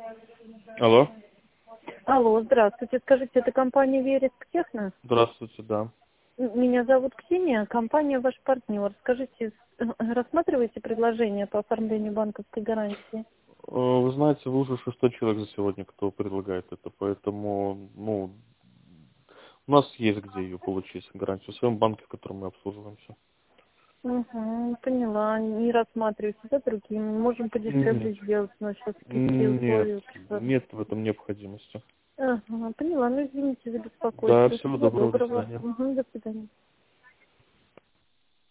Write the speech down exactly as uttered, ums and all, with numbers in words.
Алло. Алло, здравствуйте. Скажите, это компания Вереск Техно? Здравствуйте, да. М- Меня зовут Ксения, компания ваш партнер. Скажите, с- рассматриваете предложение по оформлению банковской гарантии? Э, Вы знаете, вы уже шестой человек за сегодня, кто предлагает это, поэтому, ну, у нас есть где ее получить, гарантию, в своем банке, в котором мы обслуживаемся. Угу, поняла. Не рассматривайте, да, другим. Можем Нет. подешевле сделать, но сейчас такие Нет, условия. Что... нет в этом необходимости. Ага, поняла. Ну, извините за Да, беспокойство. всего Всего доброго, до доброго. свидания. Угу, до свидания.